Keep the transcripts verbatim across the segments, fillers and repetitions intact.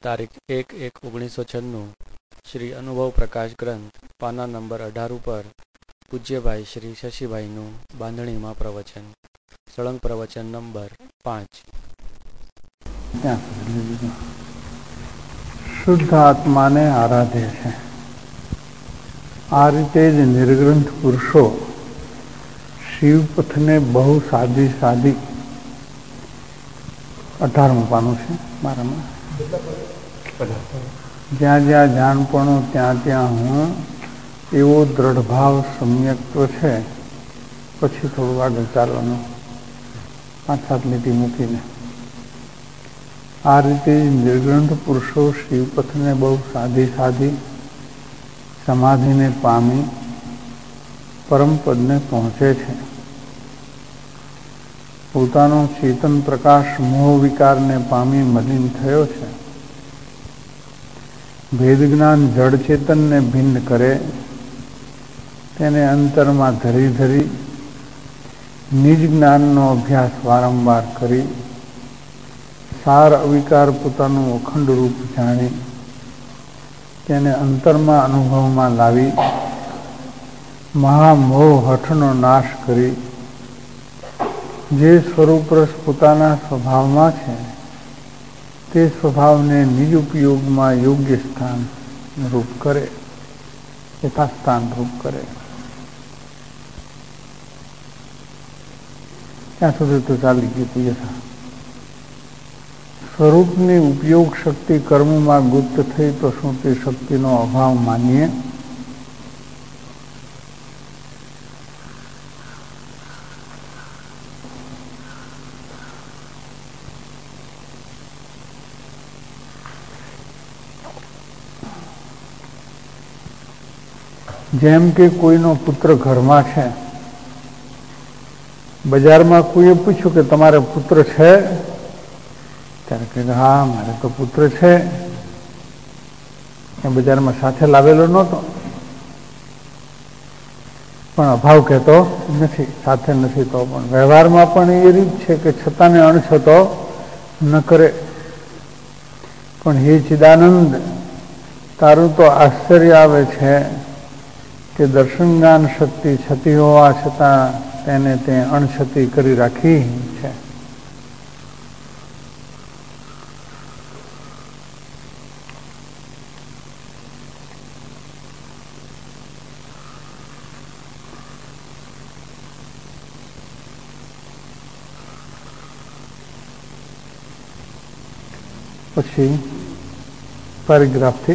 તારીખ એક એક ઓગણીસો છન્નું શ્રી અનુભવ પ્રકાશ ગ્રંથ પાના નંબર અઢાર ઉપર પૂજ્યભાઈ શ્રી શશીભાઈનું બાંધણીમાં પ્રવચન. સળંગ પ્રવચન નંબર પાંચ. શુદ્ધ આત્માને આરાધે છે. આ રીતે જ નિર્ગ્રંથ પુરુષો શિવપથને બહુ સાદી સાદી અઢારમું પાનું છે મારામાં. જ્યાં જ્યાં જાણપણું ત્યાં ત્યાં હું એવો દ્રઢ ભાવ સમ્યક્ત્વ છે. પછી થોડું આગળ ચાલવાનું પાંચ સાત લીટી મૂકીને. આ રીતે નિર્ગ્રંથ પુરુષો શિવપથને બહુ સાદી સાદી સમાધિને પામી પરમપદને પહોંચે છે. પોતાનો ચેતન પ્રકાશ મોહ વિકારને પામી મલિન થયો છે. ભેદ જ્ઞાન જડ ચેતનને ભિન્ન કરે તેને અંતરમાં ધરી ધરી નિજ જ્ઞાનનો અભ્યાસ વારંવાર કરી સાર અવિકાર પોતાનું અખંડ રૂપ જાણી તેને અંતરમાં અનુભવમાં લાવી મહામોહ હઠનો નાશ કરી જે સ્વરૂપ રસ પોતાના સ્વભાવમાં છે તે સ્વભાવને નિજ ઉપયોગમાં યોગ્ય સ્થાન રૂપ કરે, યથાસ્થાન રૂપ કરે. ત્યાં સુધી તો ચાલી ગયું યથા. સ્વરૂપની ઉપયોગ શક્તિ કર્મમાં ગુપ્ત થઈ તો શું તે શક્તિનો અભાવ માનીએ? જેમ કે કોઈનો પુત્ર ઘરમાં છે, બજારમાં કોઈએ પૂછ્યું કે તમારે પુત્ર છે? ત્યારે કહે હા મારે તો પુત્ર છે. એ બજારમાં સાથે લાવેલો નહોતો પણ અભાવ કહેતો નથી, સાથે નથી. તો પણ વ્યવહારમાં પણ એ રીત છે કે છતાં ને અણછતો ન કરે. પણ હે ચિદાનંદ, તારું તો આશ્ચર્ય આવે છે કે દર્શન જ્ઞાન શક્તિ છતી હોવા છતાં તેને તે અણછતી કરી રાખી છે. પછી પેરેગ્રાફથી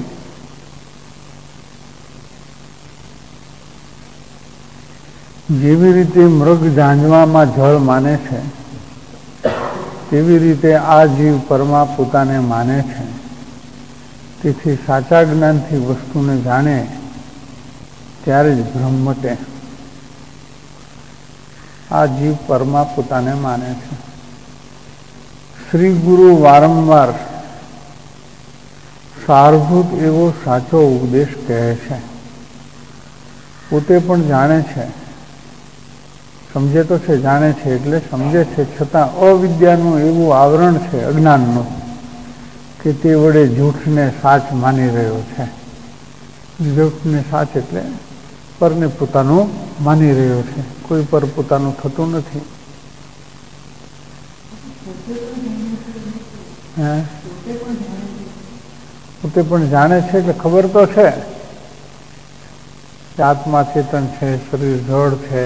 જેવી રીતે મૃગ ઝાંઝવામાં જળ માને છે તેવી રીતે આ જીવ પરમા પોતાને માને છે. તેથી સાચા જ્ઞાનથી વસ્તુને જાણે ત્યારે જ ભ્રમ મટે. આ જીવ પરમા પોતાને માને છે. શ્રી ગુરુ વારંવાર સારભૂત એવો સાચો ઉપદેશ કહે છે. પોતે પણ જાણે છે, સમજે તો છે, જાણે છે એટલે સમજે છે, છતાં અવિદ્યાનું એવું આવરણ છે અજ્ઞાનનું કે તે વડે જૂઠને સાચ માની રહ્યો છે. જૂઠને સાચ એટલે પરને પોતાનું માની રહ્યો છે. કોઈ પર પોતાનું થતું નથી. હે પોતે પણ જાણે છે કે ખબર તો છે કે આત્મા ચેતન છે, શરીર જળ છે,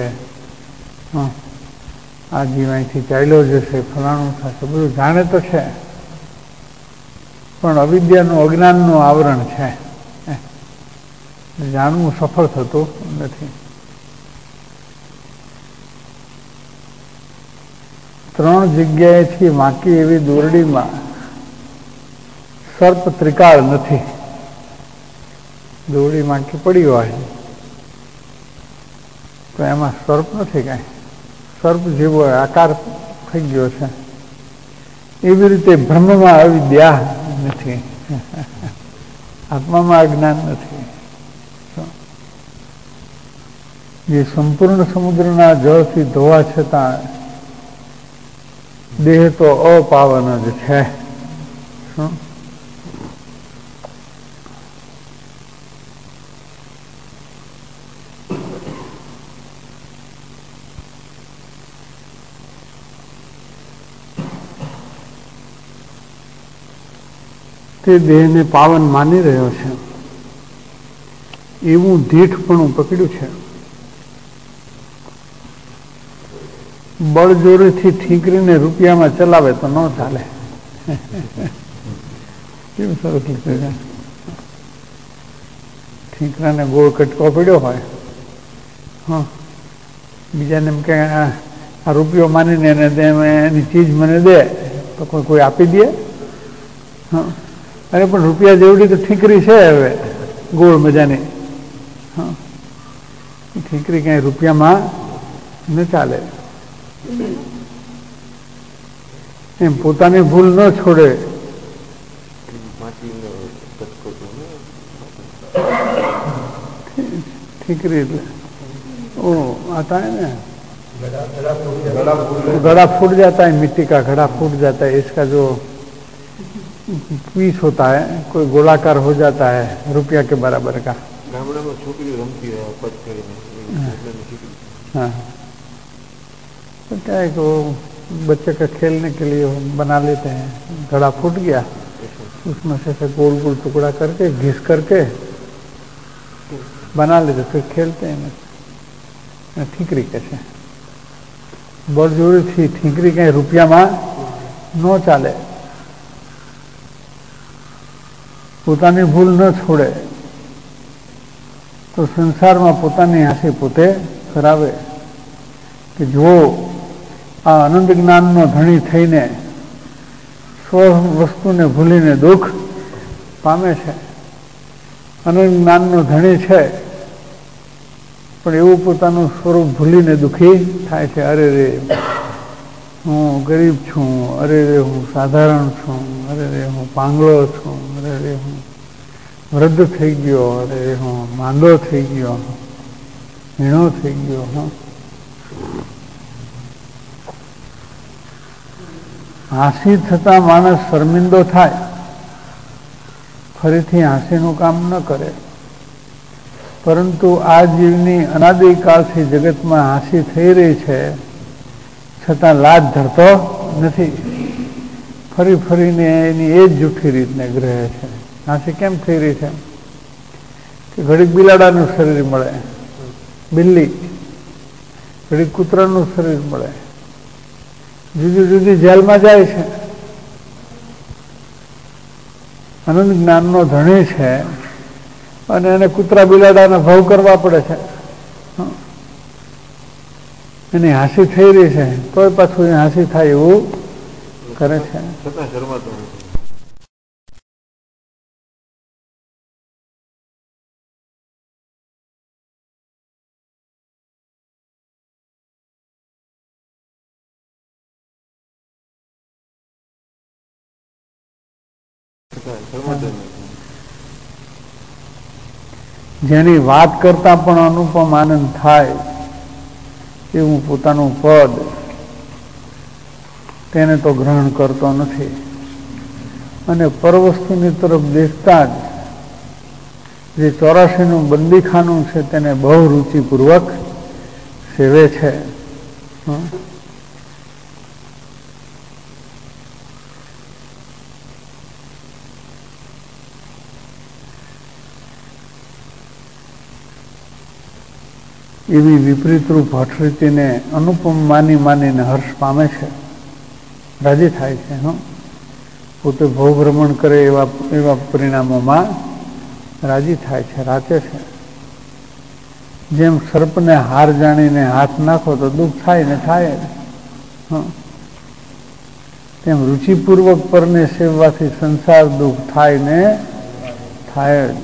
આ જીવ અહીંથી ચાલ્યો જશે, ફલાણું થશે, બધું જાણે તો છે પણ અવિદ્યાનું અજ્ઞાનનું આવરણ છે. જાણવું સફળ થતું નથી. ત્રણ જગ્યાએથી વાંકી એવી દોરડીમાં સર્પ ત્રિકાળ નથી. દોરડી વાંકી પડી હોય તો એમાં સર્પ નથી, કાંઈ સર્પ જેવો આકાર થઈ ગયો છે. એવી રીતે બ્રહ્મમાં અવિદ્યા નથી, આત્મામાં અજ્ઞાન નથી. જે સંપૂર્ણ સમુદ્રના જળથી ધોવા છતાં દેહ તો અપાવન જ છે. શું તે દેહને પાવન માની રહ્યો છે એવું દીઠપણું પકડ્યું છે. બળજોરીથી ઠીકરીને રૂપિયામાં ચલાવે તો ન ચાલે. કેવું સરસ લીધું છે. ઠીકરાને ગોળ કટકો પડ્યો હોય, હા, બીજાને એમ કે આ રૂપિયો માનીને એની ચીજ મને દે તો કોઈ કોઈ આપી દે? હા, અરે પણ રૂપિયા જેવડી તો ઠીકરી છે હવે ગોળ મજાની. હા, ઠીકરી ક્યાંય રૂપિયામાં ન ચાલે. એમ પોતાની ભૂલ ન છોડે. ठीकरी ओ आता है ना, घड़ा फूट जाता है, मिट्टी का घड़ा फूट जाता है, इसका जो पीस होता है कोई गोलाकार हो जाता है रुपया के बराबर का. हाँ, तो क्या है कि वो बच्चे का खेलने के लिए बना लेते हैं. घड़ा फूट गया, उसमें से गोल गोल टुकड़ा करके घिस करके बना लेते, फिर खेलते हैं. ठीकरी कैसे बड़जोरी थी ठीकरी कहीं रुपया में न चाले. પોતાની ભૂલ ન છોડે તો સંસારમાં પોતાની હાંસી પોતે કરાવે. કે જો આ અનંત જ્ઞાનનો ધણી થઈને સ્વ વસ્તુને ભૂલીને દુઃખ પામે છે, અનંત જ્ઞાનનો ધણી છે પણ એવું પોતાનું સ્વરૂપ ભૂલીને દુઃખી થાય છે. અરે રે હું ગરીબ છું, અરે રે હું સાધારણ છું, અરે રે હું પાંગળો છું, અરે રે હું વૃદ્ધ થઈ ગયો, અરે રે હું માંદો થઈ ગયો, હીણો થઈ ગયો. હા, હાંસી થતા માણસ શર્મિંદો થાય, ફરીથી હાંસીનું કામ ન કરે. પરંતુ આ જીવની અનાદિકાળથી જગતમાં હાંસી થઈ રહી છે છતાં લાજ ધરતો નથી. ફરી ફરીને એની એ જ જૂઠી રીતને ગ્રહે છે. હાંસી કેમ થઈ રહી છે કે ઘડીક બિલાડાનું શરીર મળે, બિલ્લી, ઘડીક કૂતરાનું શરીર મળે, જુદી જુદી જેલમાં જાય છે. અનંત જ્ઞાનનો ધણી છે અને એને કૂતરા બિલાડાના ભાવ કરવા પડે છે. એની હાંસી થઈ રહી છે તોય પાછું એ હાંસી થાય એવું કરે છે. જેની વાત કરતા પણ અનુપમ આનંદ થાય એવું પોતાનું પદ તેને તો ગ્રહણ કરતો નથી અને પરવસ્તુની તરફ દેખતા જ જે ચોરાશીનું બંદીખાનું છે તેને બહુ રુચિપૂર્વક સેવે છે. એવી વિપરીત રૂપ હઠરીતિને અનુપમ માની માનીને હર્ષ પામે છે, રાજી થાય છે. હં પોતે ભવભ્રમણ કરે એવા એવા પરિણામોમાં રાજી થાય છે, રાચે છે. જેમ સર્પને હાર જાણીને હાથ નાખો તો દુઃખ થાય ને થાય. હં તેમ રુચિપૂર્વક પરને સેવવાથી સંસાર દુઃખ થાય ને થાય જ.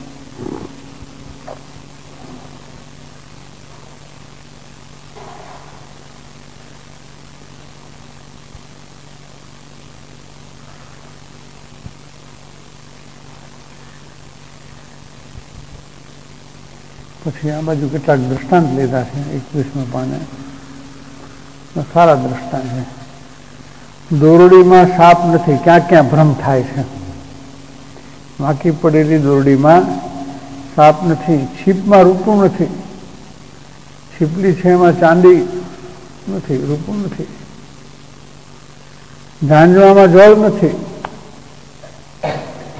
પછી આ બાજુ કેટલાક દ્રષ્ટાંત લીધા છે એકવીસમાં પાને, સારા દ્રષ્ટાંત છે. દોરડીમાં સાપ નથી, ક્યાં ક્યાં ભ્રમ થાય છે. વાંકી પડેલી દોરડીમાં સાપ નથી, છીપમાં રૂપું નથી, છીપલી છે એમાં ચાંદી નથી, રૂપું નથી, ઝાંઝવામાં જળ નથી,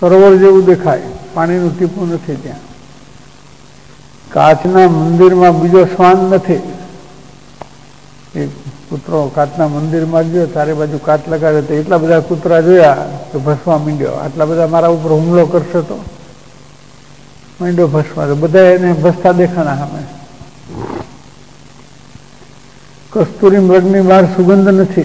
સરોવર જેવું દેખાય, પાણીનું ટીપું નથી ત્યાં. કાચના મંદિરમાં બીજો શ્વાન નથી. એક કૂતરો કાચના મંદિરમાં ગયો, ચારે બાજુ કાચ લગાડે તો એટલા બધા કૂતરા જોયા કે ભસવા માંડ્યો. આટલા બધા મારા ઉપર હુમલો કરશે તો માંડ્યો ભસવા, તો બધા એને ભસતા દેખાણા સામે. કસ્તુરી મૃગની બહાર સુગંધ નથી.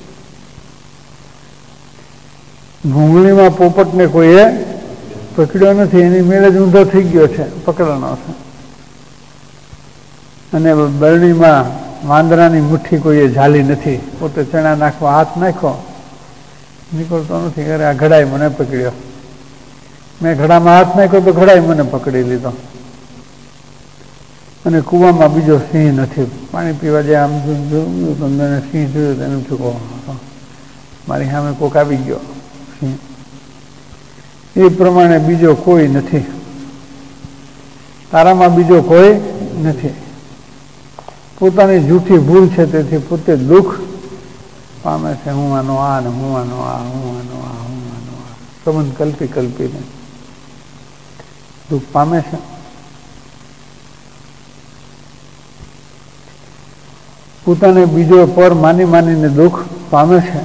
ભૂંગળીમાં પોપટને કોઈએ પકડ્યો નથી, એની મેળે જ ઊંધો થઈ ગયો છે, પકડવાનો છે. અને બરણીમાં વાંદરાની મુઠ્ઠી કોઈએ ઝાલી નથી. પોતે ચણા નાખવા હાથ નાખ્યો, નીકળતો નથી. અરે આ ઘડાઈ મને પકડ્યો, મેં ઘડામાં હાથ નાખ્યો તો ઘડાઈ મને પકડી લીધો. અને કૂવામાં બીજો સિંહ નથી. પાણી પીવા જાય આમ જોયું તો મને સિંહ જોયું તો એનું ચૂકો મારી સામે કોક આવી ગયો સિંહ. એ પ્રમાણે બીજો કોઈ નથી, તારામાં બીજો કોઈ નથી. પોતાની જૂઠી ભૂલ છે, તેથી પોતે દુઃખ પામે છે. હું આનો આ ને હું આનો આ હું આનો આ હું આનો આ સંબંધ કલ્પી કલ્પીને દુઃખ પામે છે. પોતાને બીજો પર માની માનીને દુઃખ પામે છે.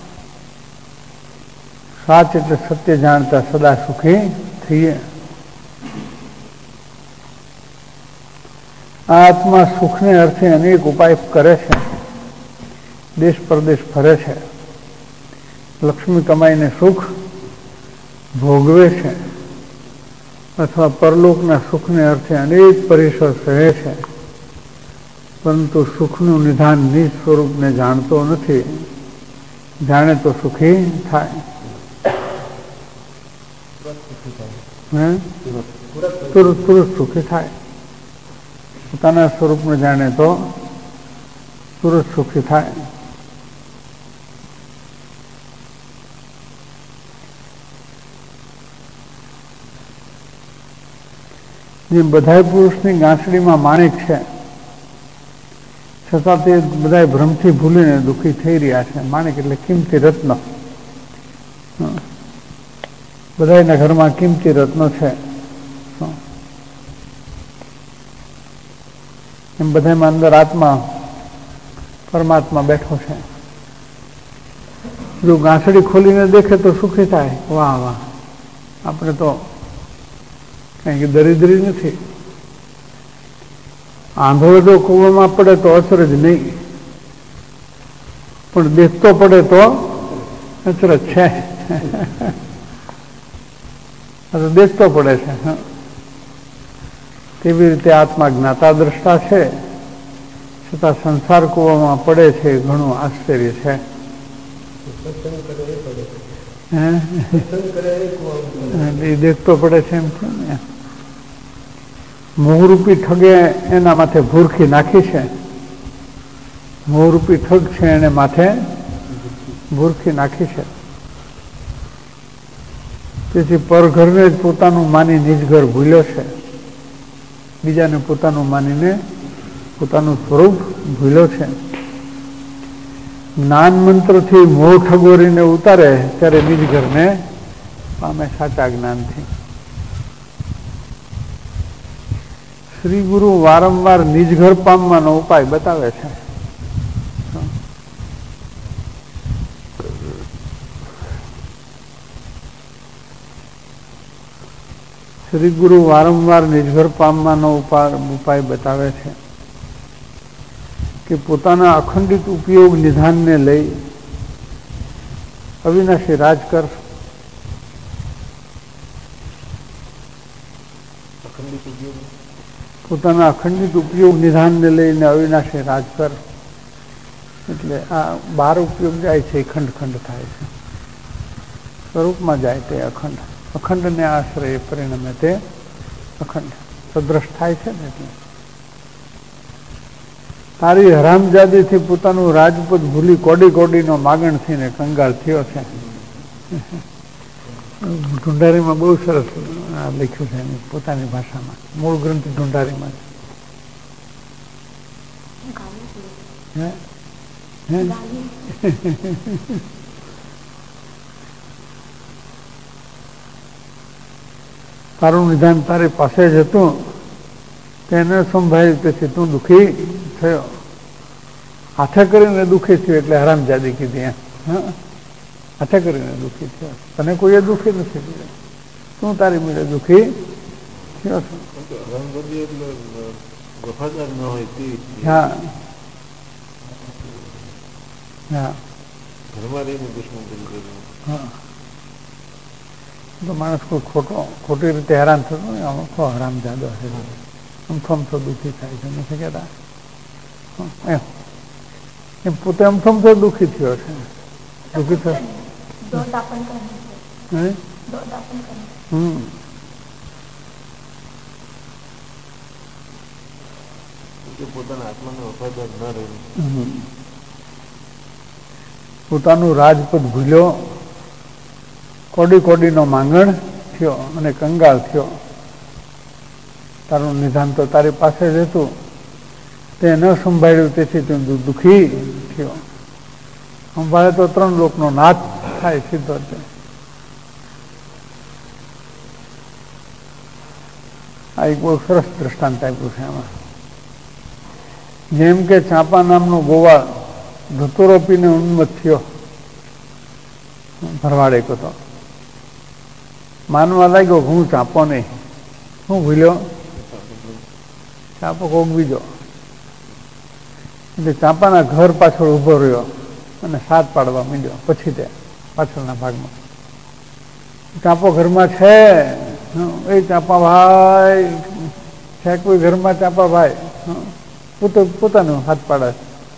સાચ એટલે સત્ય જાણતા સદા સુખી થઈએ. આ આત્મા સુખને અર્થે અનેક ઉપાય કરે છે, દેશ પરદેશ ફરે છે, લક્ષ્મી કમાઈને સુખ ભોગવે છે, અથવા પરલોકના સુખને અર્થે અનેક પરિસર સહે છે, પરંતુ સુખનું નિધાન નિજ સ્વરૂપને જાણતો નથી. જાણે તો સુખી થાય. તુરત તુરત સુખી થાય. પોતાના સ્વરૂપને જાણે તો તુરત સુખી થાય. જે બધા પુરુષની ગાંસડીમાં માણેક છે, છતાં તે બધા ભ્રમથી ભૂલીને દુઃખી થઈ રહ્યા છે. માણેક એટલે કિંમતી રત્ન. બધાના ઘરમાં કિંમતી રત્નો છે. એમ બધામાં અંદર આત્મા પરમાત્મા બેઠો છે. જો ગાંસડી ખોલીને દેખે તો સુખી થાય. વાહ વાહ, આપણે તો કઈ દરિદ્રી નથી. આંધળો જો કૂવામાં પડે તો અચરજ નહીં, પણ દેખતો પડે તો અચરજ છે. દેખતો પડે છે. તેવી રીતે આત્મા જ્ઞાતા દ્રષ્ટા છે, છતાં સંસાર કૂવામાં પડે છે. ઘણું આશ્ચર્ય છે. એ દેખતો પડે છે એમ છે ને. મોહરૂપી ઠગે એના માથે ભૂરખી નાખી છે. મોહરૂપી ઠગ છે એને માથે ભૂરખી નાખી છે. તેથી પરઘરને જ પોતાનું માની નિજ ઘર ભૂલ્યો છે. બીજાને પોતાનું માનીને પોતાનું સ્વરૂપ ભૂલ્યો છે. જ્ઞાન મંત્રથી મોહ ઠગોરીને ઉતારે ત્યારે નિજ ઘરને પામે સાચા જ્ઞાનથી. શ્રી ગુરુ વારંવાર નિજ ઘર પામવાનો ઉપાય બતાવે છે. શ્રી ગુરુ વારંવાર નિજઘર પામવાનો ઉપાય બતાવે છે કે પોતાના અખંડિત ઉપયોગ નિધાનને લઈ અવિનાશી રાજ કર. પોતાના અખંડિત ઉપયોગ નિધાનને લઈને અવિનાશી રાજ કર. એટલે આ બાર ઉપયોગ જાય છે એ ખંડ ખંડ થાય છે. સ્વરૂપમાં જાય તે અખંડ. અખંડને આશ્રય પરિણમે તે અખંડ સદ્રશ થાય છે ને. એટલે તારી હરામજાદીથી પોતાનું રાજપદ ભૂલી કોડી કોડીનો માગણ થઈને કંગાળ થયો છે. ઢુંઢારીમાં બહુ સરસ લખ્યું છે એની પોતાની ભાષામાં. મૂળ ગ્રંથ ઢુંઢારીમાં છે. તારું નિધાન તારી પાસે જ હતું, તેને સંભાળ્યું, તેથી તું દુઃખી થયો. હાથે કરીને દુઃખી થયો એટલે હરામજાદી કીધી. હા, હાથે કરીને દુઃખી થયો. તને કોઈએ દુઃખી નથી કર્યો, તું તારી મેળે દુઃખી થયો છો. હા હા હા, તો માણસ કોઈ ખોટો ખોટી રીતે હેરાન થતો ને આખો હરામજાદો છે, અમથો અમથો દુઃખી થાય છે, નથી કહેતા એમ. એમ પોતે અમથો અમથો દુઃખી થયો છે, દુઃખી થયો. હમ પોતાના આત્માને વફાદાર ન રહ્યું, પોતાનું રાજપદ ભૂલ્યો, કોડી કોડીનો માંગણ થયો અને કંગાળ થયો. તારું નિધાન તો તારી પાસે જ હતું, તે ન સંભાળ્યું, તેથી તું દુઃખી થયો. સંભાળે તો ત્રણ લોકનો નાથ થાય સીધો. આ એક બહુ સરસ દ્રષ્ટાંત આપ્યું છે એમાં. જેમ કે ચાંપા નામનો ગોવાળ ધતુરો પીને ઉન્મત્ત થયો, ભરવાડે કહેતો, માનવા લાગ્યો હું ચાંપો નહીં, હું ભૂલ્યો ચાંપો કોક બીજો. એટલે ચાંપાના ઘર પાછળ ઊભો રહ્યો અને સાત પાડવા માંડ્યો. પછી તે પાછળના ભાગમાં ચાંપો ઘરમાં છે, એ ચાંપા ભાઈ છે કોઈ ઘરમાં? ચાંપા ભાઈ પોતે પોતાનો હાથ પાડે.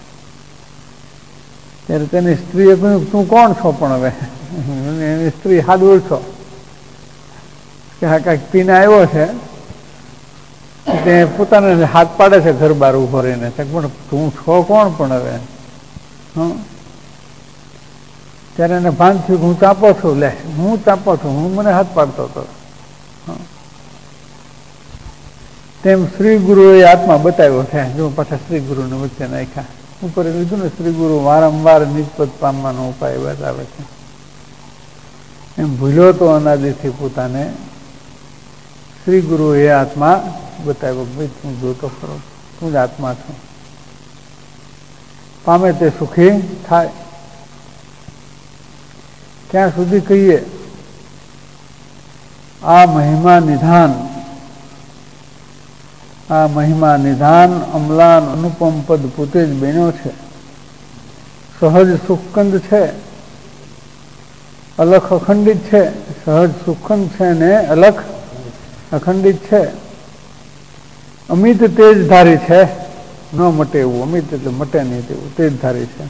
ત્યારે તેની સ્ત્રીએ કહ્યું તું કોણ છો પણ? હવે એની સ્ત્રી હાથ ઓળખો કે હા કાંઈક પીને આવ્યો છે, તે પોતાને હાથ પાડે છે ઘર બહાર ઉભો રહીને. પણ તું છો કોણ પણ? હવે હં ત્યારે એને ભાન થયું હું ચાંપો છું. લે હું ચાંપો છું, હું મને હાથ પાડતો હતો. તેમ શ્રી ગુરુએ આત્મા બતાવ્યો છે. જો પાછા શ્રી ગુરુને વચ્ચે નાખ્યા. ઉપર લીધું ને શ્રી ગુરુ વારંવાર નિજપદ પામવાનો ઉપાય બતાવે છે. એમ ભૂલ્યો તો અનાદિથી પોતાને શ્રી ગુરુએ આત્મા બતાવ્યો. ભાઈ તું જોતો ખરો, તું જ આત્મા છો, પામે તે સુખી થાય. ક્યાં સુધી કહીએ? આ મહિમા નિધાન, આ મહિમા નિધાન અમલાન અનુપમ પદ પોતે જ બન્યો છે. સહજ સુખકંદ છે, અલખ અખંડિત છે. સહજ સુખકંદ છે ને અલખ અખંડિત છે. અમિત તેજધારી છે, ન મટે એવું. અમિત એટલે મટે નહીં તેવું, તેજધારી છે.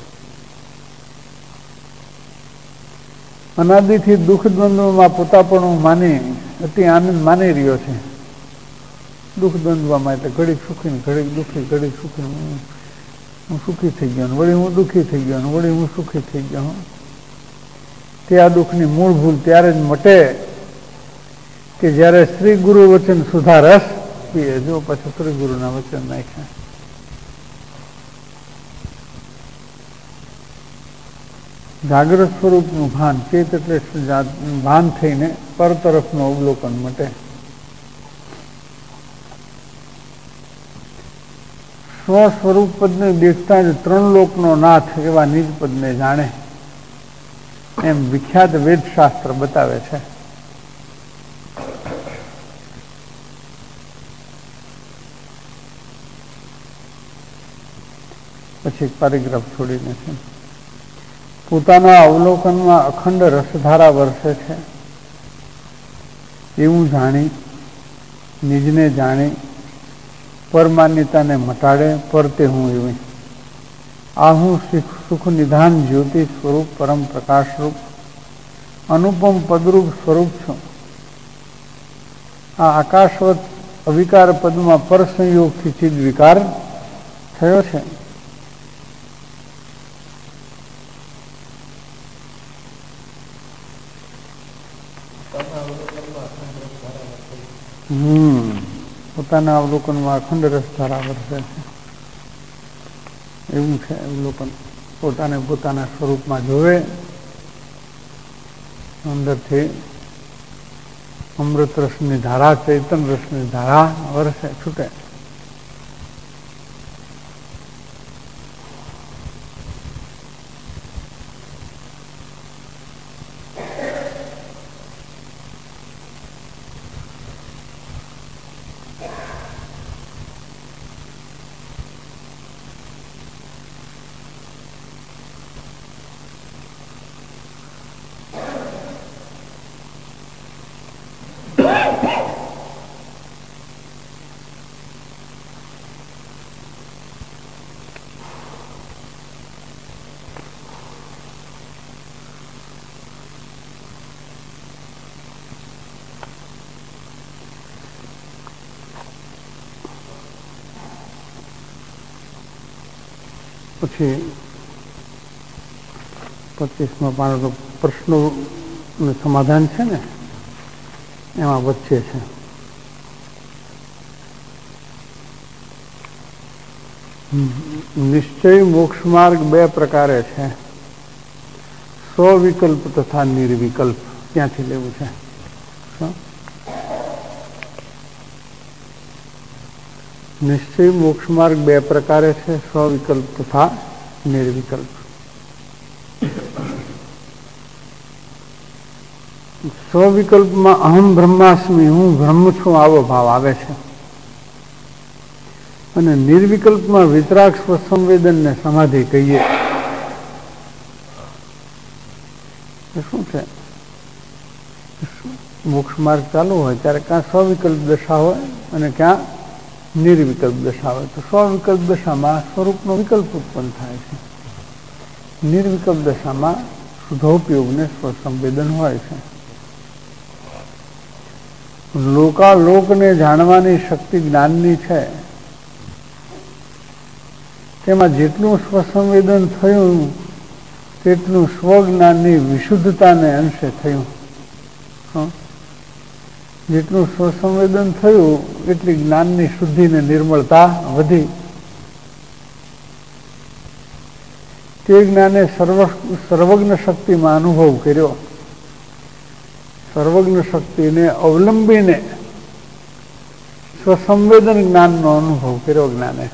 અનાદિથી દુઃખ દ્વંદ્વમાં પોતાપણું માની અતિ આનંદ માની રહ્યો છે. દુઃખ દ્વંદ્વમાં એટલે ઘડીક સુખી ને ઘડીક દુઃખી, ઘડીક સુખી, હું સુખી થઈ ગયો, વળી હું દુઃખી થઈ ગયો, વળી હું સુખી થઈ ગયો. તે આ દુઃખની મૂળ ભૂલ ત્યારે જ મટે કે જ્યારે શ્રી ગુરુ વચન સુધા રસ પીએ. જો પછી શ્રી ગુરુના વચન નાખ્યા. જાગ્રત સ્વરૂપનું ભાન, ચેત એટલે ભાન થઈને પર તરફનું અવલોકન મટે. સ્વ સ્વરૂપ પદને દેખતા જ ત્રણ લોકનો નાથ એવા નિજ પદને જાણે, એમ વિખ્યાત વેદશાસ્ત્ર બતાવે છે. પછી એક પેરેગ્રાફ છોડીને છે. પોતાના અવલોકનમાં અખંડ રસધારા વરસે છે એવું જાણી, નિજને જાણી પરમાન્યતાને મટાડે પરતે હું એવી. આ હું સુખ નિધાન જ્યોતિ સ્વરૂપ પરમ પ્રકાશરૂપ અનુપમ પદરૂપ સ્વરૂપ છું. આ આકાશવત અવિકાર પદમાં પર સંયોગથી ચિદ વિકાર થયો છે. હમ પોતાના અવલોકનમાં અખંડ રસ ધારા વરસે છે એવું છે. અવલોકન પોતાને પોતાના સ્વરૂપમાં જોવે, અંદરથી અમૃત રસની ધારા, ચૈતન રસની ધારા વરસે છૂટે. પછી પચીસમાં પાનો પ્રશ્નોનું સમાધાન છે ને, એમાં વચ્ચે છે નિશ્ચય મોક્ષ માર્ગ બે પ્રકારે છે, સ્વવિકલ્પ તથા નિર્વિકલ્પ. ક્યાંથી લેવું છે? નિશ્ચય મોક્ષ માર્ગ બે પ્રકારે છે, સ્વવિકલ્પ તથા નિર્વિકલ્પ. સ્વવિકલ્પમાં અહમ બ્રહ્માસ્મિ, હું બ્રહ્મ છું, આવો ભાવ આવે છે. અને નિર્વિકલ્પમાં વિતરાગ સ્વસંવેદન ને સમાધિ કહીએ. શું છે? મોક્ષ માર્ગ ચાલુ હોય ત્યારે ક્યાં સ્વવિકલ્પ દશા હોય અને ક્યાં નિર્વિકલ્પ દશા હોય. તો સ્વવિકલ્પ દશામાં સ્વરૂપનો વિકલ્પ ઉત્પન્ન થાય છે, નિર્વિકલ્પ દશામાં શુદ્ધોપયોગને સ્વસંવેદન હોય છે. લોકાલોકને જાણવાની શક્તિ જ્ઞાનની છે, તેમાં જેટલું સ્વસંવેદન થયું તેટલું સ્વજ્ઞાનની વિશુદ્ધતાને અંશે થયું. જેટલું સ્વસંવેદન થયું એટલી જ્ઞાનની શુદ્ધિ ને નિર્મળતા વધી. તે જ્ઞાને સર્વ સર્વજ્ઞ શક્તિમાં અનુભવ કર્યો. સર્વજ્ઞ શક્તિને અવલંબીને સ્વસંવેદન જ્ઞાનનો અનુભવ કર્યો. જ્ઞાને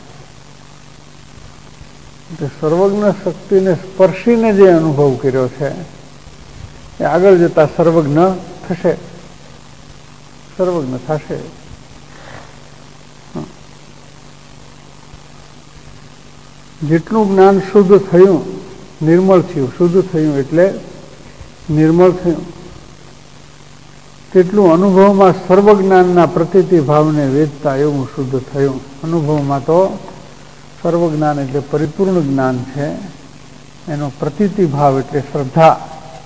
સર્વજ્ઞ શક્તિને સ્પર્શીને જે અનુભવ કર્યો છે એ આગળ જતા સર્વજ્ઞ થશે, સર્વજ્ઞ થશે. જેટલું જ્ઞાન શુદ્ધ થયું, નિર્મળ થયું, શુદ્ધ થયું એટલે નિર્મળ થયું, તેટલું અનુભવમાં સર્વજ્ઞાનના પ્રતીતિ ભાવને વેચતા એવું શુદ્ધ થયું. અનુભવમાં તો સર્વજ્ઞાન એટલે પરિપૂર્ણ જ્ઞાન છે, એનો પ્રતીતિ ભાવ એટલે શ્રદ્ધા,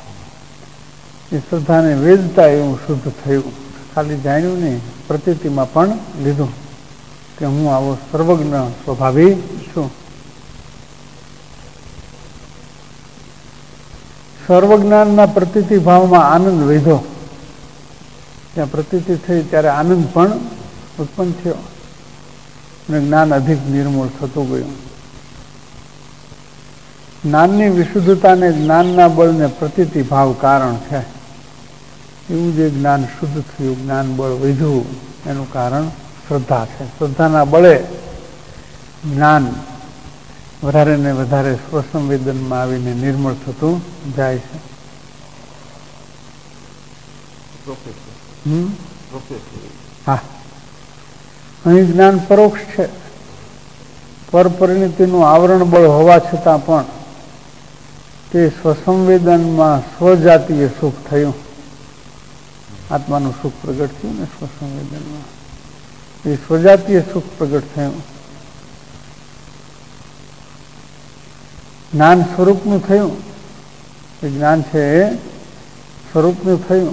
એ શ્રદ્ધાને વેચતા એવું શુદ્ધ થયું. ખાલી જાણ્યું નહીં, પ્રતીતિમાં પણ લીધું કે હું આવો સર્વજ્ઞ સ્વભાવી છું. સર્વજ્ઞાનના પ્રતીતિ ભાવમાં આનંદ વધ્યો. ત્યાં પ્રતીતિ થઈ ત્યારે આનંદ પણ ઉત્પન્ન થયો અને જ્ઞાન અધિક નિર્મૂળ થતું ગયું. જ્ઞાનની વિશુદ્ધતાને, જ્ઞાનના બળને પ્રતીતિ ભાવ કારણ છે. એવું જે જ્ઞાન શુદ્ધ થયું, જ્ઞાન બળ વધ્યું, એનું કારણ શ્રદ્ધા છે. શ્રદ્ધાના બળે જ્ઞાન વધારે ને વધારે સ્વસંવેદનમાં આવીને નિર્મળ થતું જાય છે. હમ હા, અહીં જ્ઞાન પરોક્ષ છે. પરપરિણતિનું આવરણ બળ હોવા છતાં પણ તે સ્વસંવેદનમાં સ્વજાતીય સુખ થયું. આત્માનું સુખ પ્રગટ થયું ને સ્વસંવેદનમાં, એ સ્વજાતીય સુખ પ્રગટ થયું. જ્ઞાન સ્વરૂપનું થયું, એ જ્ઞાન છે એ સ્વરૂપનું થયું.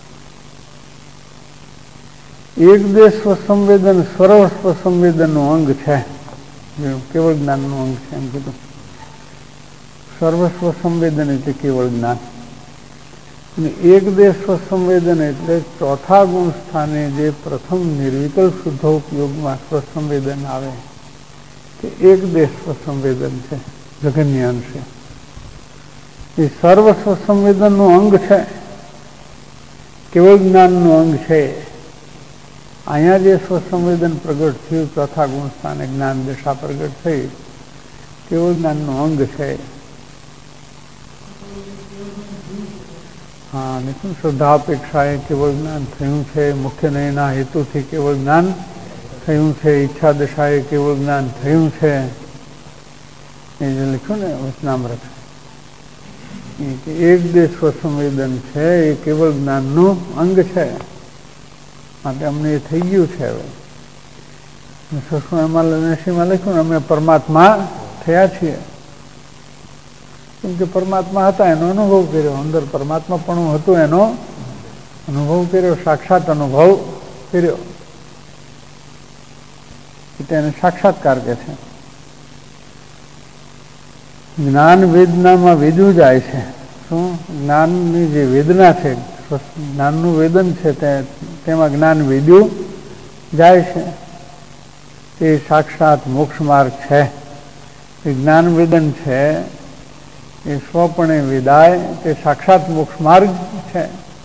એક દેશ સ્વસંવેદન સર્વ સ્વસંવેદનનું અંગ છે, કેવળ જ્ઞાનનું અંગ છે એમ કીધું. સર્વ સ્વસંવેદન એટલે કેવળ જ્ઞાન. અને એક દેશ સ્વસંવેદન એટલે ચોથા ગુણ સ્થાને જે પ્રથમ નિર્વિકલ્પ શુદ્ધોપયોગમાં સ્વસંવેદન આવે તે એક દેશ સ્વસંવેદન છે, જગન્ય અંશે. એ સર્વ સ્વસંવેદનનું અંગ છે. કેવળ જ્ઞાનનું અંગ છે. અહીંયા જે સ્વસંવેદન પ્રગટ થયું, ચોથા ગુણ સ્થાને જ્ઞાન દશા પ્રગટ થઈ, કેવળ જ્ઞાનનું અંગ છે. હા, નિપુણ શ્રદ્ધા અપેક્ષાએ કેવળ જ્ઞાન થયું છે. મુખ્ય નયના હેતુથી કેવળ જ્ઞાન થયું છે. ઈચ્છા દશાએ કેવળ જ્ઞાન થયું છે. એ જે લખ્યું ને વચનામૃત, કે એક દેશ સ્વસંવેદન છે એ કેવળ જ્ઞાનનું અંગ છે. માટે અમને એ થઈ ગયું છે. હવે સસુ એમાં નસીમાં લખ્યું ને અમે પરમાત્મા થયા છીએ. કેમ કે પરમાત્મા હતા એનો અનુભવ કર્યો, અંદર પરમાત્મા પણ હતું એનો અનુભવ કર્યો, સાક્ષાત અનુભવ કર્યો. તેને સાક્ષાત્કાર કે છે. જ્ઞાન વેદનામાં વેદ્યું જાય છે. શું જ્ઞાનની જે વેદના છે, જ્ઞાનનું વેદન છે, તે તેમાં જ્ઞાન વેદ્યું જાય છે. તે સાક્ષાત મોક્ષ માર્ગ છે. એ જ્ઞાન વેદન છે એ સ્વપણે વેદાય તે સાક્ષાત મોક્ષ માર્ગ છે.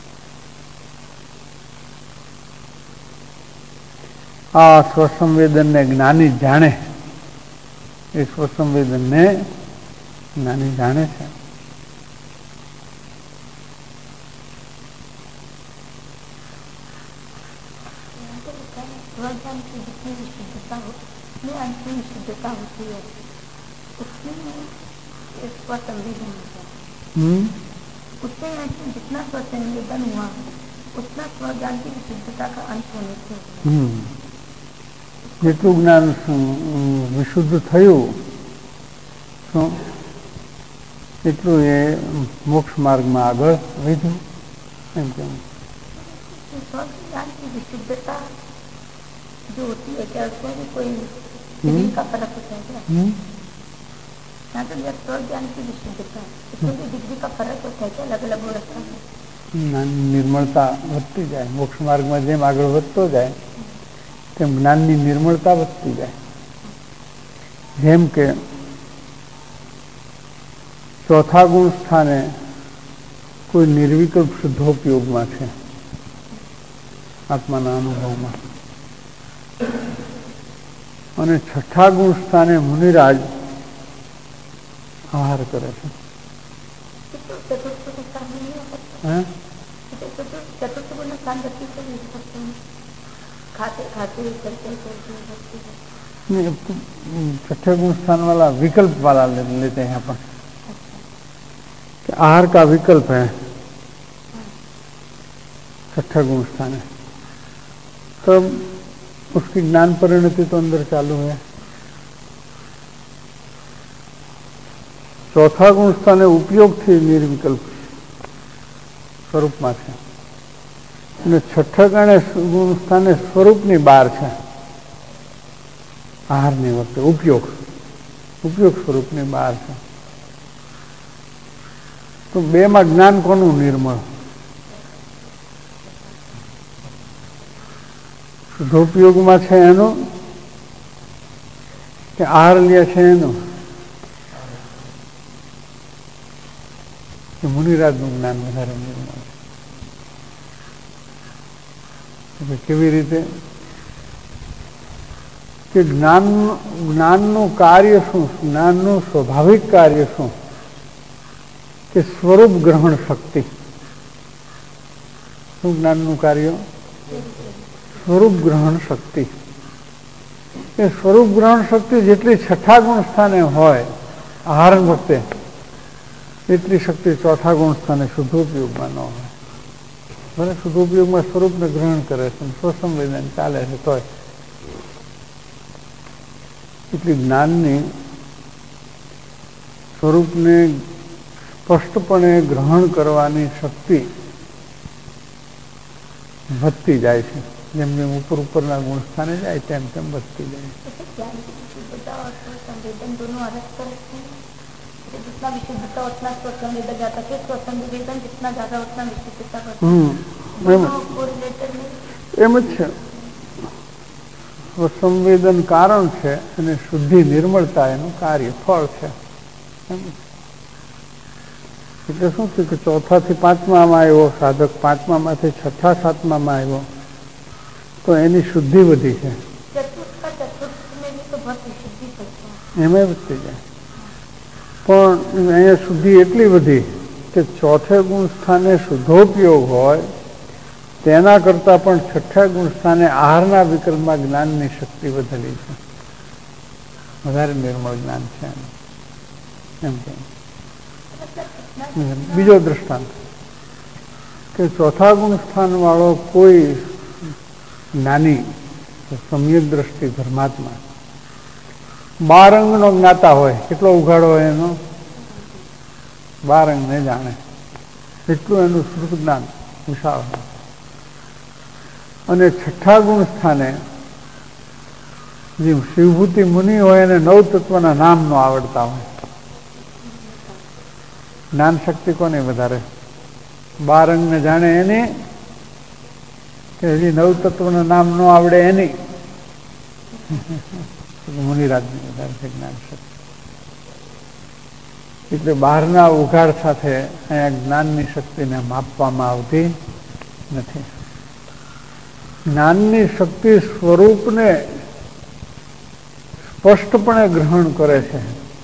આ સ્વસંવેદનને જ્ઞાની જાણે, એ સ્વસંવેદનને જ્ઞાની જાણે છે. हम्म उससे जितना स्वसंवेदन हुआ उतना स्वज्ञान की विशुद्धता का अंत होने से જેટલું જ્ઞાન વિશુદ્ધ થયું શું એટલું એ મોક્ષ માર્ગમાં આગળ વધ્યું. એમ કેમ स्वज्ञान की विशुद्धता जो होती है, क्या उसमें भी कोई डिग्री का फर्क होता है क्या? यहाँ तो स्वज्ञान की विशुद्धता, इसमें भी डिग्री का फर्क होता है क्या अलग अलग अवस्था में? જ્ઞાનની નિર્મળતા વધતી જાય. મોક્ષ માર્ગમાં જેમ આગળ વધતો જાય તેમ જ્ઞાનની નિર્મળતા વધતી જાય. જેમ કે ચોથા ગુણ સ્થાને કોઈ નિર્વિકલ્પ શુદ્ધોપયોગમાં છે આત્માના અનુભવમાં, અને છઠ્ઠા ગુણ સ્થાને મુનિરાજ આહાર કરે છે. चतुर्थ गुण स्थान व्यक्ति से नहीं सकते, खाते खाते करते करते छठे गुण स्थान वाला विकल्प वाला ले, लेते हैं अपन कि आहार का विकल्प है छठे गुण स्थान है, तब तो उसकी ज्ञान परिणति तो अंदर चालू है. चौथा गुण स्थान उपयोग थी निर्विकल्प સ્વરૂપમાં છે, અને છઠ્ઠા ગણે ગુણ સ્થાને સ્વરૂપની બહાર છે. આહારની વખતે ઉપયોગ ઉપયોગ સ્વરૂપની બહાર છે. તો બેમાં જ્ઞાન કોનું નિર્મળ? શુદ્ધોપયોગમાં છે એનું કે આહાર લે છે એનું? મુનિરાજનું જ્ઞાન વધારે નિર્મળ છે. કેવી રીતે? કે જ્ઞાન જ્ઞાનનું કાર્ય શું? જ્ઞાનનું સ્વાભાવિક કાર્ય શું? કે સ્વરૂપ ગ્રહણ શક્તિ. શું જ્ઞાનનું કાર્ય? સ્વરૂપ ગ્રહણ શક્તિ. એ સ્વરૂપ ગ્રહણ શક્તિ જેટલી છઠ્ઠા ગુણ સ્થાને હોય આહાર વખતે, એટલી શક્તિ ચોથા ગુણ સ્થાને શુદ્ધોપયોગમાં ન હોય. ભલે શુદ્ધોપયોગમાં સ્વરૂપને ગ્રહણ કરે છે, સ્વસંવેદન ચાલે છે, તોય એટલી જ્ઞાનની સ્વરૂપને સ્પષ્ટપણે ગ્રહણ કરવાની શક્તિ વધતી જાય છે. જેમ જેમ ઉપર ઉપરના ગુણ સ્થાને જાય તેમ તેમ વધતી જાય છે. जितना विशुद्धता उतना स्वसंवेदन जाता है, स्वसंवेदन जितना ज्यादा उतना विशुद्धता એમ જ છે. સ્વસંવેદન કારણ છે અને શુદ્ધિ નિર્મળતા એનું કાર્ય ફળ છે. એટલે શું થયું કે ચોથા થી પાંચમામાં આવ્યો સાધક, પાંચમામાંથી છઠ્ઠા સાતમામાં આવ્યો તો એની શુદ્ધિ વધી છે, એમાં વધતી જાય. પણ અહીંયા શુદ્ધિ એટલી વધી કે ચોથે ગુણ સ્થાને શુદ્ધોપયોગ હોય તેના કરતાં પણ છઠ્ઠા ગુણ સ્થાને આહારના વિકલ્પમાં જ્ઞાનની શક્તિ વધેલી છે, વધારે નિર્મળ જ્ઞાન છે એમ કે. બીજો દ્રષ્ટાંત કે ચોથા ગુણ સ્થાન વાળો કોઈ જ્ઞાની સમ્યક દ્રષ્ટિ ધર્માત્મા બાર અંગનો જ્ઞાતા હોય, કેટલો ઉઘાડો હોય એનો, બાર અંગ ને જાણે એટલું એનું શ્રુત જ્ઞાન વિશાળ હોય. અને છઠ્ઠા ગુણ સ્થાને જે શિવભૂતિ મુનિ હોય એને નવ તત્વના નામ નો આવડતા હોય. જ્ઞાન શક્તિ કોને વધારે, બાર અંગને જાણે એની કે હજી નવ તત્વના નામ ન આવડે એની? મુનિરાજની વધારે છે જ્ઞાન શક્તિ. એટલે બહારના ઉઘાડ સાથે અહીંયા જ્ઞાનની શક્તિને માપવામાં આવતી નથી. જ્ઞાનની શક્તિ સ્વરૂપને સ્પષ્ટપણે ગ્રહણ કરે છે.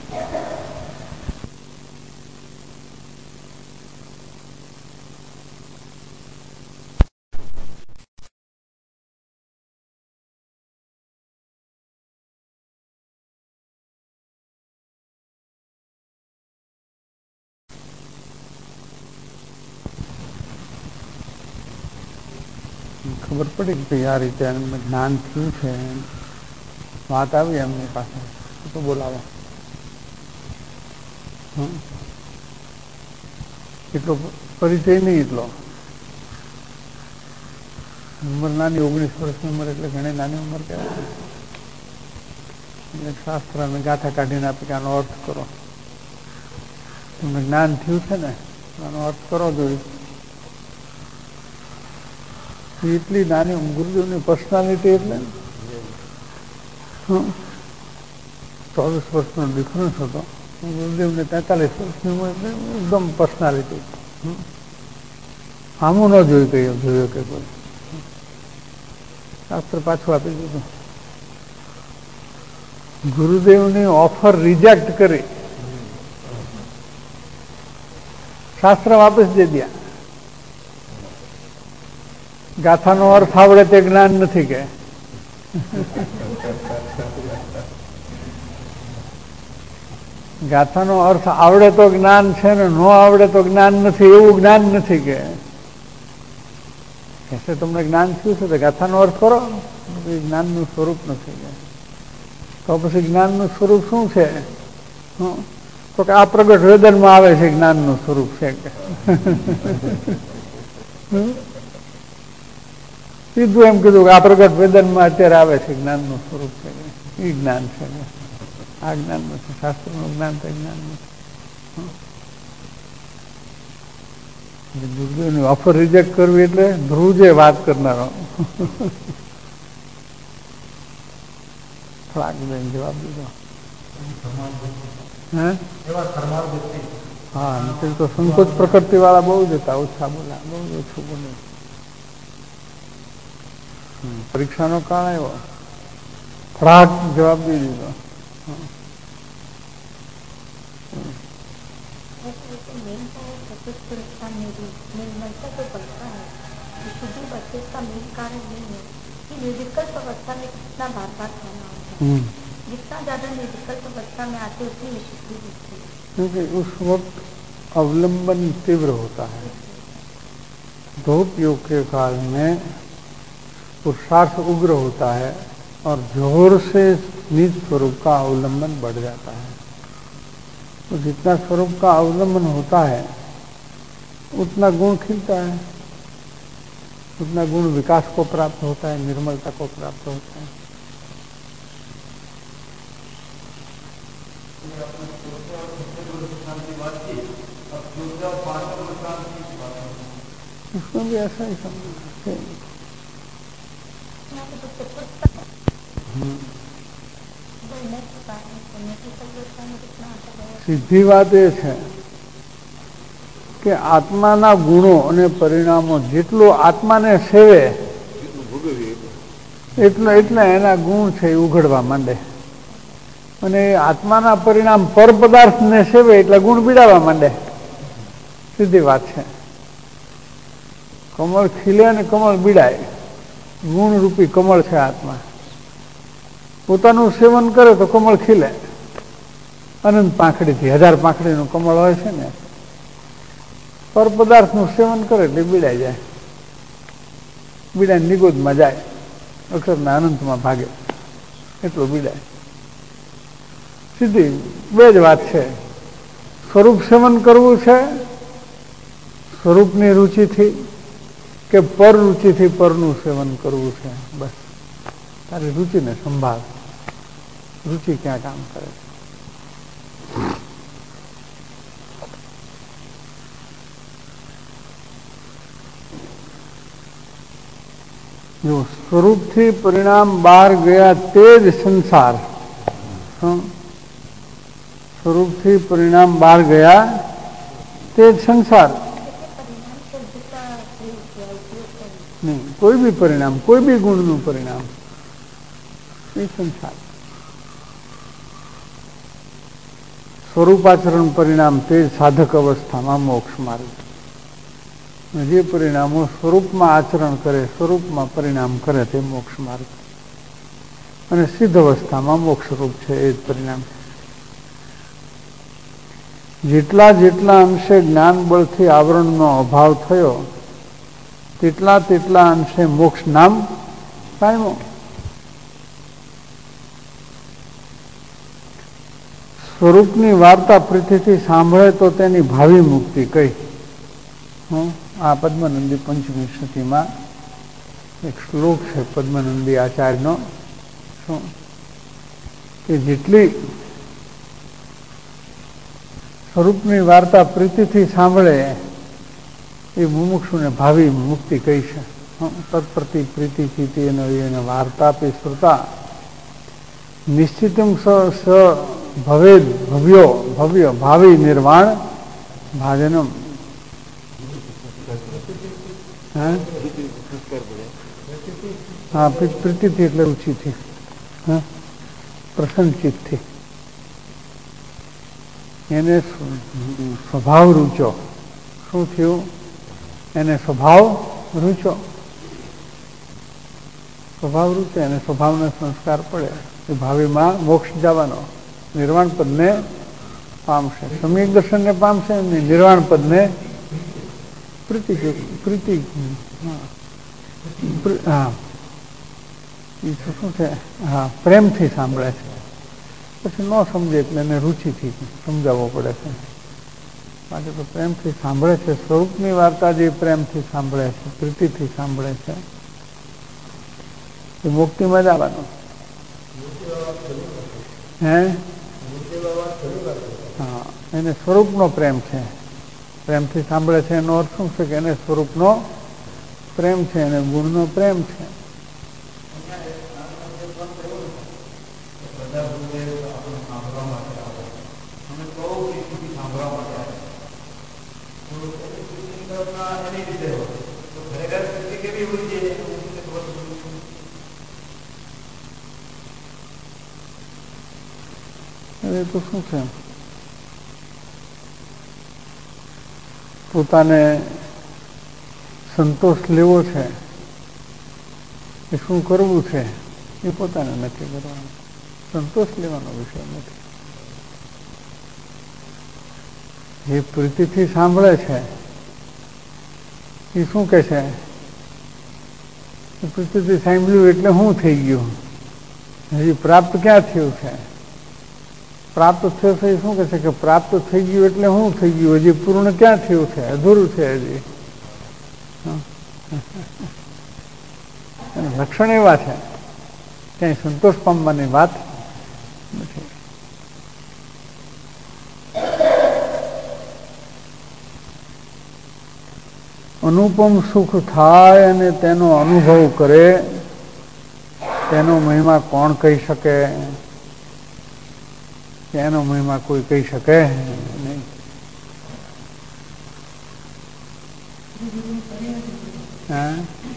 ખબર પડી કે આ રીતે જ્ઞાન થયું છે, વાત આવી એમની પાસે તો બોલાવો. એટલો પરિચય નહીં, એટલો ઉંમર નાની, ઓગણીસ વર્ષની ઉંમર એટલે ઘણી નાની ઉંમર કહેવાય. એટલે શાસ્ત્ર અને ગાથા કાઢીને આપે કે આનો અર્થ કરો, તમને જ્ઞાન થયું છે ને આનો અર્થ કરો જોઈએ. એટલી નાની ગુરુદેવની પર્સનાલિટી એટલે ચોવીસ વર્ષનો ડિફરન્સ હતો, ગુરુદેવને તેતાલીસ વર્ષની ઉંમર એટલે એકદમ પર્સનાલિટી. આમું ન જોયું કઈ જોયું કે કોઈ શાસ્ત્ર પાછું આપી દીધું. ગુરુદેવની ઓફર રિજેક્ટ કરી શાસ્ત્ર વાપસ દઈ દ્યા. ગાથાનો અર્થ આવડે તે જ્ઞાન નથી કે ગાથાનો અર્થ આવડે તો જ્ઞાન છે ને ન આવડે તો જ્ઞાન નથી, એવું જ્ઞાન નથી કે તમને જ્ઞાન થયું છે તો ગાથાનો અર્થ કરો. જ્ઞાનનું સ્વરૂપ નથી કે તો પછી જ્ઞાનનું સ્વરૂપ શું છે? તો કે આ પ્રગટ વેદનમાં આવે છે જ્ઞાનનું સ્વરૂપ છે કે સીધું એમ કીધું કે આ પ્રગટ વેદનમાં અત્યારે આવે છે જ્ઞાનનું સ્વરૂપ છે, એ જ્ઞાન છે. આ જ્ઞાન નથી, શાસ્ત્રનું જ્ઞાન તો જ્ઞાન નથી. ગુરુદેવની ઓફર રિજેક્ટ કરવી એટલે ધ્રુજે વાત કરનારો ફ્લાગ દઈને જવાબ દીધો. હા, નથી તો સંકોચ પ્રકૃતિ વાળા બહુ જ હતા, ઓછા બોલા, બહુ ઓછું બોલે. પરીક્ષાનો કાળ આવ્યો, ફટાક જવાબ દઈ દીધો. क्योंकि उस वक्त अवलंबन तीव्र होता है. धूप योग के काल में पुरुषार्थ उग्र होता है और जोर से निज स्वरूप का अवलंबन बढ़ जाता है. तो जितना स्वरूप का अवलंबन होता है उतना गुण खिलता है, उतना गुण विकास को प्राप्त होता है, निर्मलता को प्राप्त होता है. उसमें भी ऐसा ही समझना. સીધી વાત એ છે કે આત્માના ગુણો અને પરિણામો જેટલું આત્માને સેવે એટલા એટલા એના ગુણ છે એ ઉઘડવા માંડે, અને આત્માના પરિણામ પર પદાર્થને સેવે એટલે ગુણ બીડાવા માંડે. સીધી વાત છે. કમળ ખીલે અને કમળ બીડાય, ગુણરૂપી કમળ છે આત્મા. પોતાનું સેવન કરે તો કમળ ખીલે, અનંત પાંખડીથી હજાર પાંખડીનું કમળ હોય છે ને. પર પદાર્થનું સેવન કરે એટલે બીડાઈ જાય, બીડાઈને નિગોદમાં જાય, અક્ષરના અનંતમાં ભાગે, એટલું બીડાય. સીધી બે જ વાત છે. સ્વરૂપ સેવન કરવું છે સ્વરૂપની રુચિથી, કે પર રુચિથી પરનું સેવન કરવું છે. બસ તારી રુચિને સંભાળ, રુચિ ક્યાં કામ કરે છે. જો સ્વરૂપથી પરિણામ બહાર ગયા તે જ સંસાર, સ્વરૂપથી પરિણામ બહાર ગયા તે જ સંસાર. નહીં, કોઈ બી પરિણામ, કોઈ બી ગુણનું પરિણામ એ સંસાર. સ્વરૂપાચરણ પરિણામ તે સાધક અવસ્થામાં મોક્ષ માર્ગ. જે પરિણામો સ્વરૂપમાં આચરણ કરે, સ્વરૂપમાં પરિણામ કરે તે મોક્ષ માર્ગ, અને સિદ્ધ અવસ્થામાં મોક્ષરૂપ છે એ જ પરિણામ. જેટલા જેટલા અંશે જ્ઞાન બળથી આવરણનો અભાવ થયો તેટલા તેટલા અંશે મોક્ષ નામ પામ્યો. સ્વરૂપની વાર્તા પ્રીતિથી સાંભળે તો તેની ભાવિ મુક્તિ કઈ. આ પદ્મનંદી પંચમી શતીમાં એક શ્લોક છે પદ્મનંદી આચાર્યનો, શું કે જેટલી સ્વરૂપની વાર્તા પ્રીતિથી સાંભળે એ મુમુક્ષુને ભાવિ મુક્તિ કહી છે. તત્પ્રતિ પ્રીતિ ચિતિ એને વાર્તાપી શ્રુતા નિશ્ચિતમ સ ભવેદ ભવ્યો ભવ્ય ભાવિ નિર્વાણ ભાજનમ. હા, પ્રીતિથી એટલે રુચિથી, હા, પ્રસન્નચિત્તથી. એને સ્વભાવ રૂચો. શું થયું? એને સ્વભાવ રૂચો. સ્વભાવ રૂચે એને સ્વભાવનો સંસ્કાર પડે એ ભાવિમાં મોક્ષ જવાનો, નિર્વાણ પદને પામશે. સમ્યક દર્શનને પામશે એમને નિર્વાણ પદને પ્રીતિ પ્રીતિ હા એ શું છે, હા, પ્રેમથી સાંભળે છે. પછી ન સમજે એટલે એને રુચિથી સમજાવવો પડે છે. માટે તો પ્રેમથી સાંભળે છે. સ્વરૂપની વાર્તા જે પ્રેમથી સાંભળે છે, પ્રીતિથી સાંભળે છે એ મુક્તિમાં જ આવવાનો. હે હા, એને સ્વરૂપનો પ્રેમ છે. પ્રેમથી સાંભળે છે એનો અર્થ શું છે કે એને સ્વરૂપનો પ્રેમ છે, એને ગુણનો પ્રેમ છે. એ તો શું છે, પોતાને સંતોષ લેવો છે એ શું કરવું છે એ પોતાને નક્કી કરવાનું. સંતોષ લેવાનો વિષય નથી. જે પ્રીતિથી સાંભળે છે એ શું કે છે, પ્રીતિથી સાંભળ્યું એટલે શું થઈ ગયું, હજી પ્રાપ્ત ક્યાં થયું છે. પ્રાપ્ત થયો છે એ શું કહે છે કે પ્રાપ્ત થઈ ગયું એટલે શું થઈ ગયું, હજી પૂર્ણ ક્યાં થયું છે, અધૂરું છે હજી. લક્ષણ એવા છે, ક્યાંય સંતોષ પામવાની વાત નથી. અનુપમ સુખ થાય અને તેનો અનુભવ કરે તેનો મહિમા કોણ કહી શકે? એનો મહિમા કોઈ કહી શકે નહીં. હા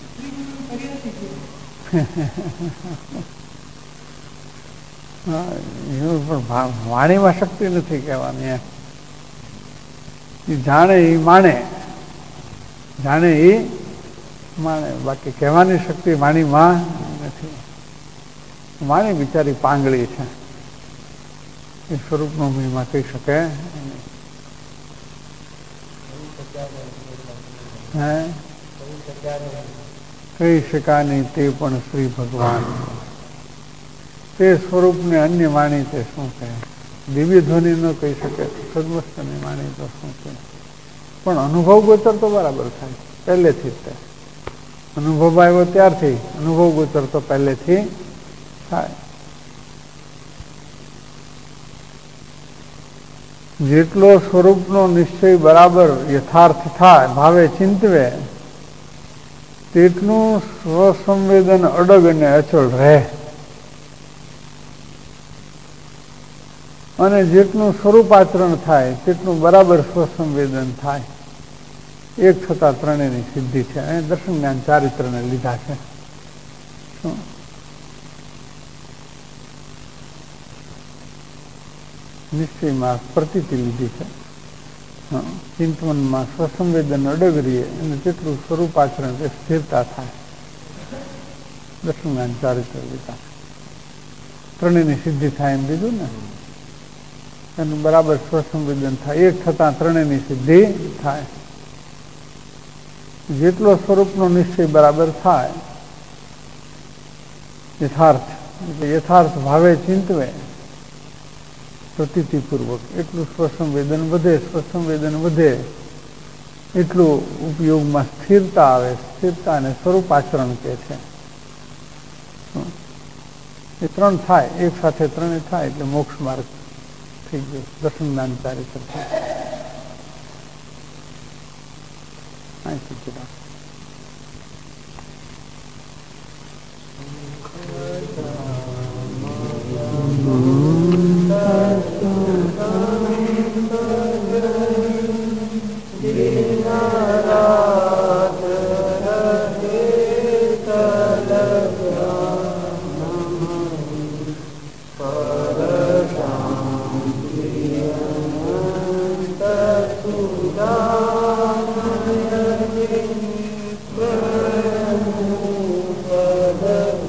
પણ વાણીમાં શક્તિ નથી કહેવાની. એ જાણે એ માણે, જાણે એ માણે, બાકી કહેવાની શક્તિ વાણીમાં નથી. વાણી બિચારી પાંગળી છે, એ સ્વરૂપનો મહિમા કહી શકે નહીં. હે કહી શકા નહીં તે પણ શ્રી ભગવાન. તે સ્વરૂપને અન્ય વાણી તે શું કહે? દિવ્ય ધ્વનિ ન કહી શકે, સદવસ્તુની વાણી તો શું કહે? પણ અનુભવ ગોચર તો બરાબર થાય પહેલેથી જ. તે અનુભવ આવ્યો ત્યારથી અનુભવ ગોચર તો પહેલેથી થાય. જેટલો સ્વરૂપનો નિશ્ચય બરાબર યથાર્થ થાય, ભાવે ચિંતવે, તેટલું સ્વસંવેદન અડગ અને અચળ રહે. અને જેટલું સ્વરૂપાચરણ થાય તેટલું બરાબર સ્વસંવેદન થાય. એક છતાં ત્રણેયની સિદ્ધિ છે. અહીં દર્શન જ્ઞાન ચારિત્રને લીધા છે. શું નિશ્ચયમાં પ્રતીતિ લીધી છે, ચિંતવનમાં સ્વસંવેદન અડગ રહીએ અને તેટલું સ્વરૂપાચરણ તે સ્થિરતા થાય. દર્શન જ્ઞાન ચારિત્ર લીધા, ત્રણેયની સિદ્ધિ થાય એમ લીધું ને. એનું બરાબર સ્વસંવેદન થાય, એક છતાં ત્રણેયની સિદ્ધિ થાય. જેટલો સ્વરૂપનો નિશ્ચય બરાબર થાય, યથાર્થ એટલે યથાર્થ ભાવે ચિંતવે પ્રતીતિપૂર્વક, એટલું સ્વસંવેદન વધે. સ્વસંવેદન વધે એટલું ઉપયોગમાં સ્થિરતા આવે. સ્થિરતા અને સ્વરૂપાચરણ કે છે. એ ત્રણ થાય, એક સાથે ત્રણે થાય એટલે મોક્ષ માર્ગ થઈ ગયો. દર્શન જ્ઞાન ચારિત્ર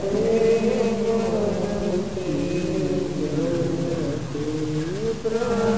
Brahma